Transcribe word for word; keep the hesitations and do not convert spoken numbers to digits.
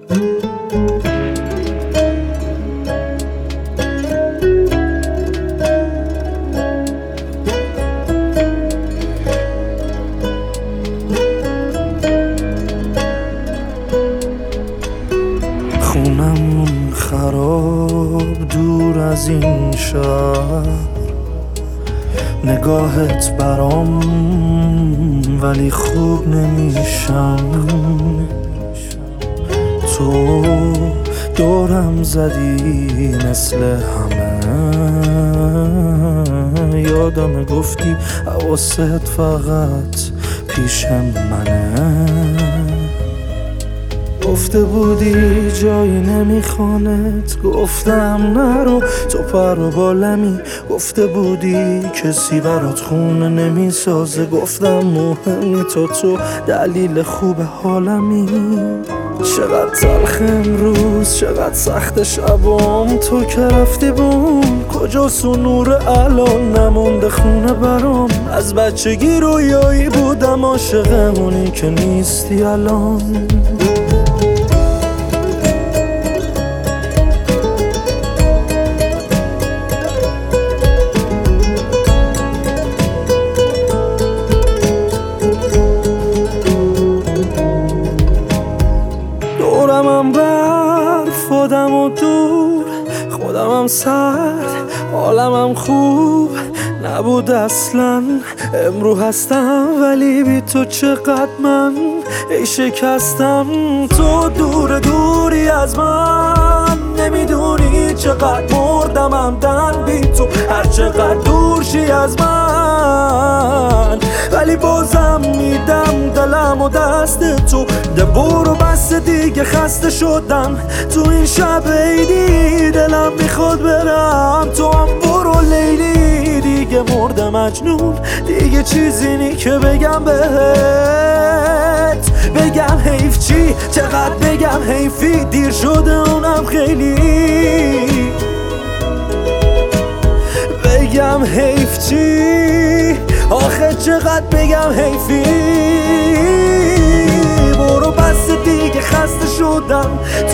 خونمون خراب دور از این شهر، نگاهت برام ولی خوب نمیشم. تو دورم زدی مثل همه، یادم گفتی حواست فقط پیش منه. گفته بودی جایی نمیخوانت، گفتم نرو تو پر و بالمی. گفته بودی کسی برات خونه نمیسازه، گفتم مهمی تو تو دلیل خوب حالمی. چقدر تلخ امروز چقدر سخت شبام، تو که رفتی بون کجاست و نور الان نمونده خونه برام. از بچگی رویایی بودم عاشق اونی که نیستی الان. دورمم برف خودم و دور، خودمم سرد حالمم خوب نبود اصلا. امرو هستم ولی بی تو چقدر من ای شکستم. تو دور دوری از من، نمیدونی چقدر مردم همدن بی تو. هر چقدر دور شی از من ولی بازم میدم دلم و دست تو. ده برو بس دیگه خسته شدم تو این شب عیدی. دلم میخواد برم تو هم برو لیلی. دیگه مردم مجنون دیگه چیزی نی که بگم بهت. بگم حیف چی چقدر بگم حیفی، دیر شده اونم خیلی. بگم حیف چی آخه چقدر بگم حیفی. برو بس دیگه خسته شدم